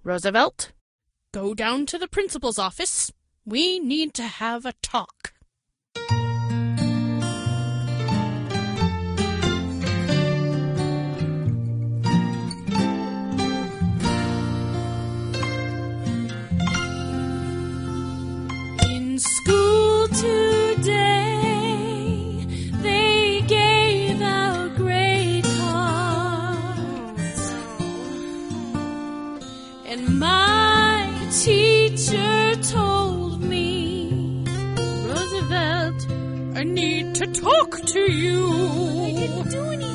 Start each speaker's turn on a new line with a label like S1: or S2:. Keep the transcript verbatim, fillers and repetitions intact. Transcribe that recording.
S1: Roosevelt, go down to the principal's office. We need to have a talk. In school today, they gave out grade cards, and my teacher told me, Roosevelt, I need to talk to you.